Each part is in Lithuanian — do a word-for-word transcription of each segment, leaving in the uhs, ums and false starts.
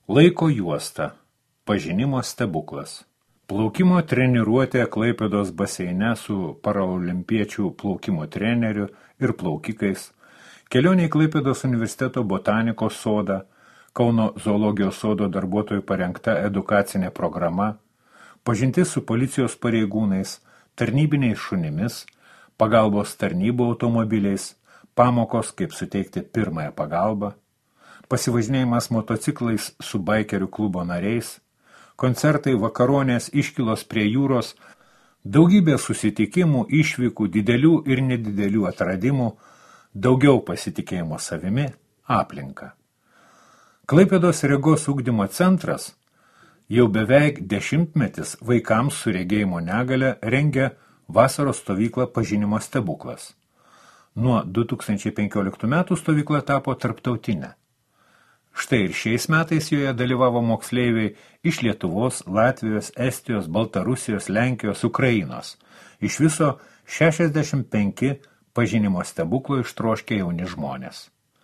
Laiko juosta. Pažinimo stebuklas. Plaukimo treniruotė Klaipėdos baseine su paraolimpiečių plaukimo treneriu ir plaukikais, kelionė į Klaipėdos universiteto botanikos sodą, Kauno zoologijos sodo darbuotojų parengta edukacinė programa, pažintis su policijos pareigūnais, tarnybiniais šunimis, pagalbos tarnybų automobiliais, pamokos, kaip suteikti pirmąją pagalbą, pasivažinėjimas motociklais su baikerių klubo nariais, koncertai, vakaronės, iškylos prie jūros, daugybė susitikimų, išvykų, didelių ir nedidelių atradimų, daugiau pasitikėjimo savimi, aplinka. Klaipėdos regos ugdymo centras jau beveik dešimtmetis vaikams su regėjimo negalia rengia vasaros stovyklą pažinimo stebuklas. Nuo du tūkstančiai penkioliktų metų stovykla tapo tarptautinė. Štai ir šiais metais joje dalyvavo moksleiviai iš Lietuvos, Latvijos, Estijos, Baltarusijos, Lenkijos, Ukrainos. Iš viso šešiasdešimt penki pažinimo stebuklo ištroškę jauni žmonės.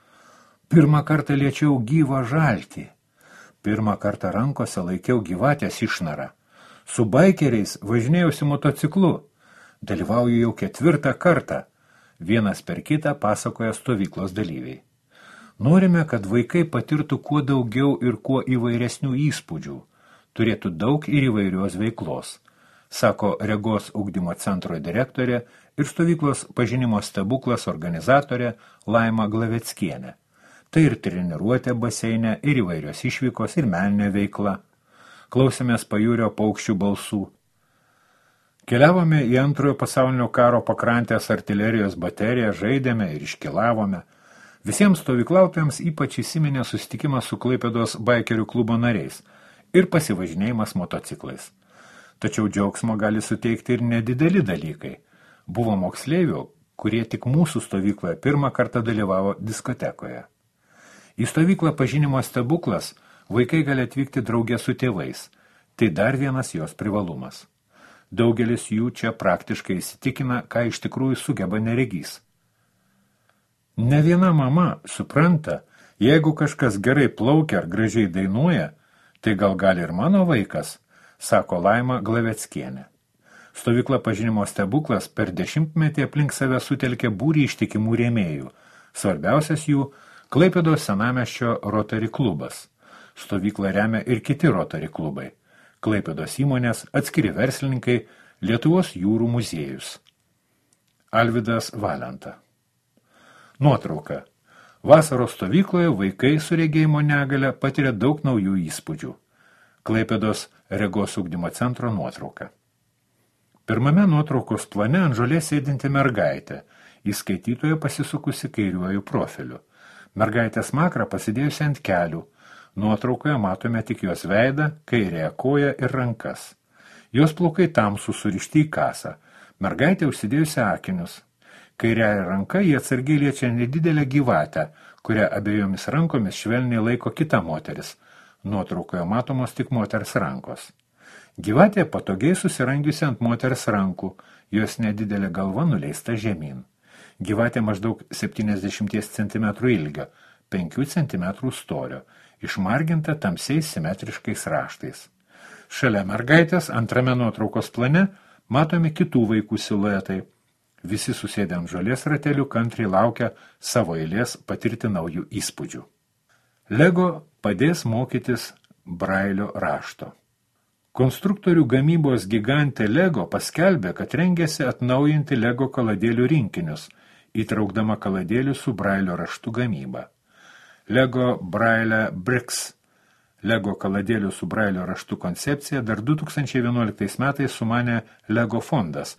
Pirmą kartą liečiau gyvą žaltį. Pirmą kartą rankose laikiau gyvatės išnarą. Su baikeriais važinėjausi motociklu. Dalyvauju jau ketvirtą kartą. Vienas per kitą pasakoja stovyklos dalyviai. Norime, kad vaikai patirtų kuo daugiau ir kuo įvairesnių įspūdžių. Turėtų daug ir įvairios veiklos, sako regos ugdymo centro direktorė ir stovyklos pažinimo stebuklas organizatorė Laima Glaveckienė. Tai ir treniruotė baseine, ir įvairios išvykos, ir meninė veikla. Klausėmės pajūrio paukščių balsų. Keliavome į antrojo pasaulinio karo pakrantės artilerijos bateriją, žaidėme ir iškelavome. Visiems stovyklautojams ypač įsiminė susitikimas su Klaipėdos baikerių klubo nariais ir pasivažinėjimas motociklais. Tačiau džiaugsmo gali suteikti ir nedideli dalykai. Buvo moksleivių, kurie tik mūsų stovykloje pirmą kartą dalyvavo diskotekoje. Į stovyklą pažinimo stebuklas vaikai gali atvykti drauge su tėvais. Tai dar vienas jos privalumas. Daugelis jų čia praktiškai įsitikina, ką iš tikrųjų sugeba neregys. Ne viena mama supranta, jeigu kažkas gerai plaukia ar gražiai dainuoja, tai gal gali ir mano vaikas, sako Laima Glaveckienė. Stovykla pažinimo stebuklas per dešimtmetį aplink save sutelkė būrį ištikimų rėmėjų. Svarbiausias jų Klaipėdos senamiesčio Rotary klubas. Stovyklą remia ir kiti Rotary klubai. Klaipėdos įmonės, atskiri verslininkai, Lietuvos jūrų muziejus. Alvydas Valenta. Nuotrauka. Vasaros stovykloje vaikai su regėjimo negalia patiria daug naujų įspūdžių. Klaipėdos regos ugdymo centro nuotrauka. Pirmame nuotraukos plane ant žolės sėdinti mergaitė, į skaitytoją pasisukusi kairiuoju profiliu. Mergaitės makrą pasidėjusi ant kelių. Nuotraukoje matome tik jos veidą, kairėje koją ir rankas. Jos plaukai tamsų surišti į kasą. Mergaitė užsidėjusi akinius. Kairiąja ranka jie atsargiai liečia nedidelę gyvatę, kurią abiejomis rankomis švelniai laiko kita moteris. Nuotraukoje matomos tik moters rankos. Gyvatė patogiai susirangiusi ant moters rankų, jos nedidelė galva nuleista žemyn. Gyvatė maždaug septyniasdešimt centimetrų ilgio, penkių centimetrų storio, išmarginta tamsiais simetriškais raštais. Šalia mergaitės antrame nuotraukos plane matomi kitų vaikų siluetai. Visi susėdę ant žolės ratelių kantriai laukia savo eilės patirti naujų įspūdžių. Lego padės mokytis Brailio rašto. Konstruktorių gamybos gigantė Lego paskelbė, kad rengiasi atnaujinti Lego kaladėlių rinkinius, įtraukdama kaladėlių su Brailio raštu gamybą. Lego Braille Bricks, Lego kaladėlių su Brailio raštu koncepcija dar du tūkstančiai vienuoliktais metais sumanė Lego fondas,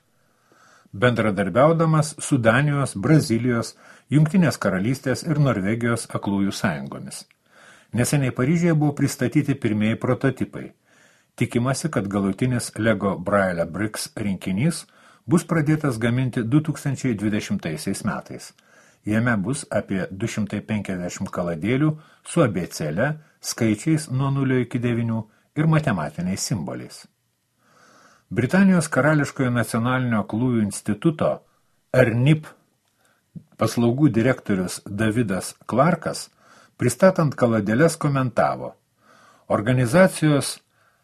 bendradarbiaudamas su Danijos, Brazilijos, Jungtinės karalystės ir Norvegijos aklųjų sąjungomis. Neseniai Paryžiuje buvo pristatyti pirmieji prototipai. Tikimasi, kad galutinis Lego Braille Bricks rinkinys bus pradėtas gaminti du tūkstančiai dvidešimtaisiais metais. Jame bus apie du šimtai penkiasdešimt kaladėlių su abėcėle, skaičiais nuo nulio iki devynių ir matematiniais simboliais. Britanijos karališkojo nacionalinio aklųjų instituto R N I P paslaugų direktorius Davidas Clarkas, pristatant kaladėles, komentavo: Organizacijos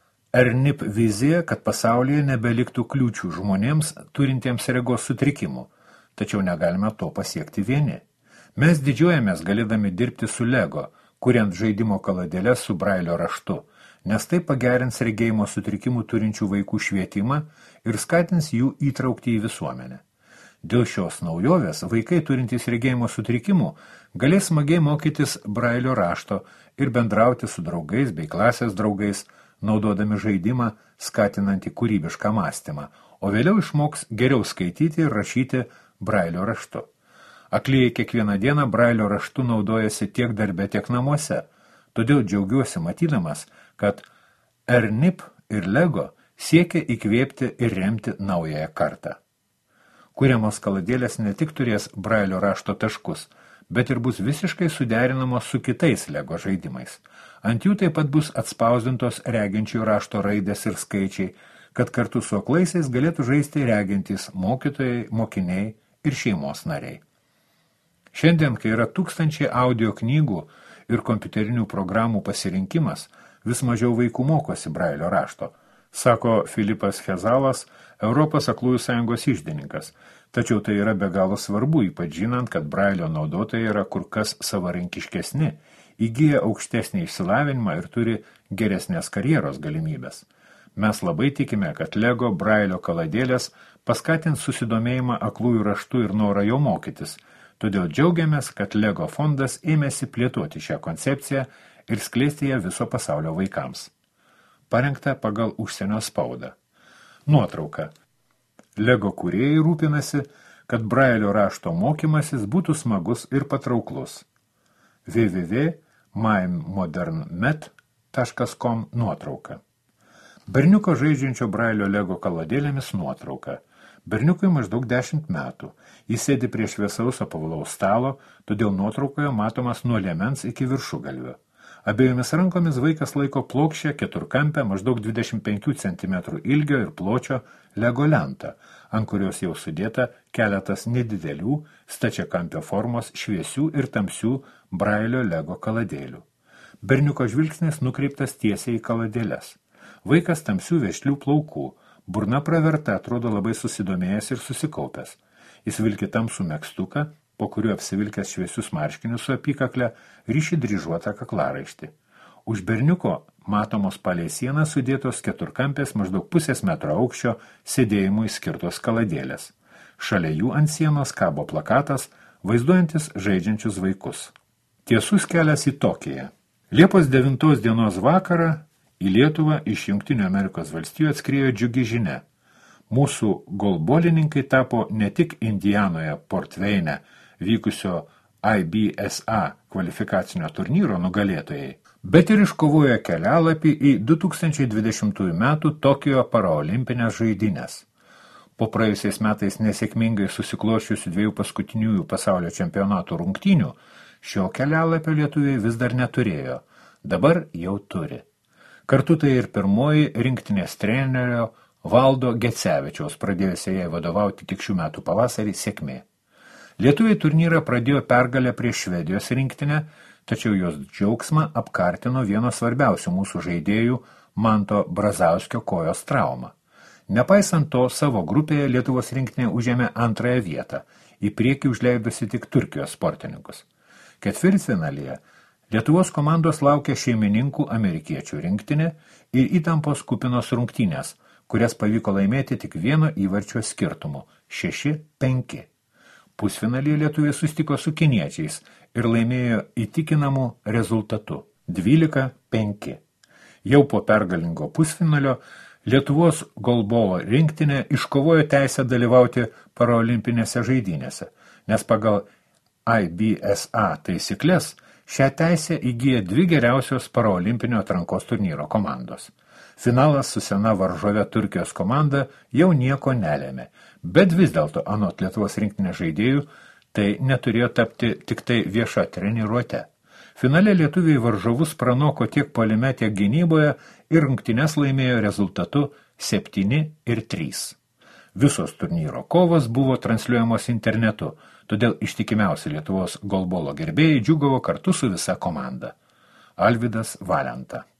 R N I P vizija, kad pasaulyje nebeliktų kliūčių žmonėms turintiems regos sutrikimų, tačiau negalime to pasiekti vieni. Mes didžiuojamės galėdami dirbti su Lego, kuriant žaidimo kaladėles su brailio raštu, nes tai pagerins regėjimo sutrikimų turinčių vaikų švietimą ir skatins jų įtraukti į visuomenę. Dėl šios naujovės vaikai turintys regėjimo sutrikimų galės smagiai mokytis brailio rašto ir bendrauti su draugais bei klasės draugais, naudodami žaidimą skatinantį kūrybišką mąstymą, o vėliau išmoks geriau skaityti ir rašyti brailio raštu. Aklieji kiekvieną dieną brailio raštu naudojasi tiek darbe, tiek namuose, todėl džiaugiuosi matydamas, kad R N I P ir Lego siekia įkvėpti ir remti naująją kartą. Kuriamos kaladėlės ne tik turės brailio rašto taškus, bet ir bus visiškai suderinamos su kitais Lego žaidimais. Ant jų taip pat bus atspausdintos reginčių rašto raidės ir skaičiai, kad kartu su aklaisiais galėtų žaisti regintys mokytojai, mokiniai ir šeimos nariai. Šiandien, kai yra tūkstančiai audio knygų ir kompiuterinių programų pasirinkimas, vis mažiau vaikų mokosi brailio rašto, sako Filipas Hezalas, Europos aklųjų sąjungos iždininkas. Tačiau tai yra be galo svarbu, ypač žinant, kad brailio naudotojai yra kur kas savarankiškesni, įgyja aukštesnį išsilavinimą ir turi geresnės karjeros galimybės. Mes labai tikime, kad Lego brailio kaladėlės paskatins susidomėjimą aklųjų raštų ir norą jo mokytis, todėl džiaugiamės, kad Lego fondas ėmėsi plėtoti šią koncepciją ir skleisti ją viso pasaulio vaikams. Parengta pagal užsienio spaudą. Nuotrauka. Lego kūrėjai rūpinasi, kad brailio rašto mokymasis būtų smagus ir patrauklus. w w w taškas mymodernmet taškas com nuotrauka. Berniuko žaidžiančio brailio Lego kaladėlėmis nuotrauka. Berniukui maždaug dešimt metų. Jis sėdi prie šviesaus apvalaus stalo, todėl nuotraukoje matomas nuo liemens iki viršugalvio. Abiejomis rankomis vaikas laiko plokščią keturkampę maždaug dvidešimt penkių centimetrų ilgio ir pločio Lego lentą, ant kurios jau sudėta keletas nedidelių, stačiakampio formos šviesių ir tamsių brailio Lego kaladėlių. Berniuko žvilgsnis nukreiptas tiesiai į kaladėles. Vaikas tamsių vešlių plaukų, burna praverta, atrodo labai susidomėjęs ir susikaupęs. Jis vilki tamsų megztuką, po kuriuo apsivilkęs šviesius marškinius su apykakle, ryši dryžuotą kaklaraištį. Už berniuko matomos palei sieną sudėtos keturkampės maždaug pusės metro aukščio sėdėjimui skirtos kaladėlės. Šalia jų ant sienos kabo plakatas, vaizduojantis žaidžiančius vaikus. Tiesus kelias į Tokiją. Liepos devintos dienos vakarą į Lietuvą iš Jungtinių Amerikos valstijų atskriejo džiugi žinia. Mūsų golbolininkai tapo ne tik Indianoje Portveine vykusio I B S A kvalifikacinio turnyro nugalėtojai, bet ir iškovojo kelialapį į du tūkstančiai dvidešimtųjų metų Tokijo paraolimpinės žaidynės. Po praėjusiais metais nesėkmingai susikloščiusių dviejų paskutiniųjų pasaulio čempionatų rungtynių, šio kelialapio lietuviai vis dar neturėjo, dabar jau turi. Kartu tai ir pirmoji rinktinės trenerio Valdo Gecevičiaus, pradėjusiai jai vadovauti tik šių metų pavasarį, sėkmė. Lietuviai turnyrą pradėjo pergalę prieš Švedijos rinktinę, tačiau jos džiaugsmą apkartino vieno svarbiausių mūsų žaidėjų Manto Brazauskio kojos traumą. Nepaisant to, savo grupėje Lietuvos rinktinė užėmė antrąją vietą, į priekį užleidusi tik Turkijos sportininkus. Ketvirtfinalyje Lietuvos komandos laukia šeimininkų amerikiečių rinktinė ir įtampos kupinos rungtynės, kurias pavyko laimėti tik vieno įvarčio skirtumu – šeši penki. Pusfinalyje lietuviai sustiko su kiniečiais ir laimėjo įtikinamu rezultatu – dvylika penki. Jau po pergalingo pusfinalio Lietuvos golbolo rinktinė iškovojo teisę dalyvauti paraolimpinėse žaidynėse, nes pagal I B S A taisyklės šią teisę įgyja dvi geriausios paraolimpinio atrankos turnyro komandos. Finalas su sena varžove Turkijos komanda jau nieko nelėmė, bet vis dėlto anot Lietuvos rinktinės žaidėjų tai neturėjo tapti tik tai vieša treniruote. Finale lietuviai varžovus pranoko tiek puolime, tiek gynyboje ir rungtynes laimėjo rezultatu septyni ir trys. Visos turnyro kovos buvo transliuojamos internetu, todėl ištikimiausi Lietuvos golbolo gerbėjai džiūgavo kartu su visa komanda. Alvydas Valenta.